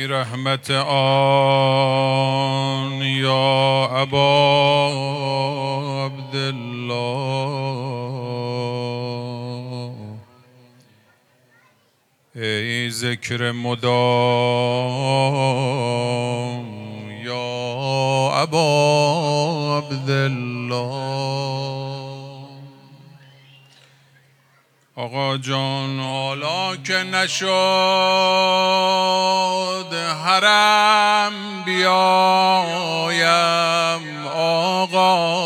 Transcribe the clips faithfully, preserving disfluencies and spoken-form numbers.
رحمت آن یا ابا عبدالله، ای ذکر مدام یا ابا عبدالله. آقا جان حالا که نشد حرم بیایم آقا،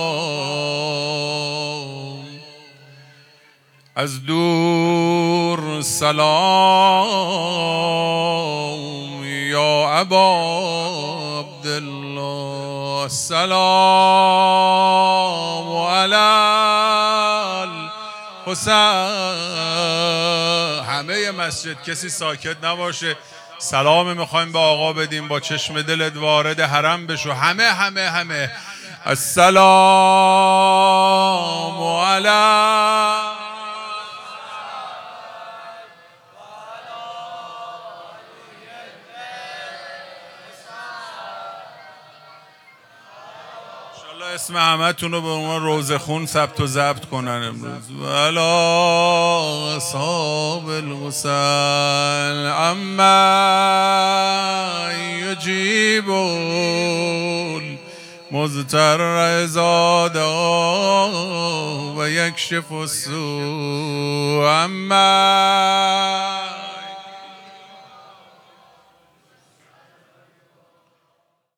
از دور سلام یا ابا عبدالله، سلام علی حسین. همه مسجد کسی ساکت نباشه، سلام میخوایم به آقا بدیم، با چشم دلت وارد حرم بشو. همه همه همه السلام علی اسم همتون رو به عنوان روزه خون ثبت و ضبط کنن امروز. ولا اصحاب الحسین اما یجیب المضطر اذا دعا و یکشف السوء اما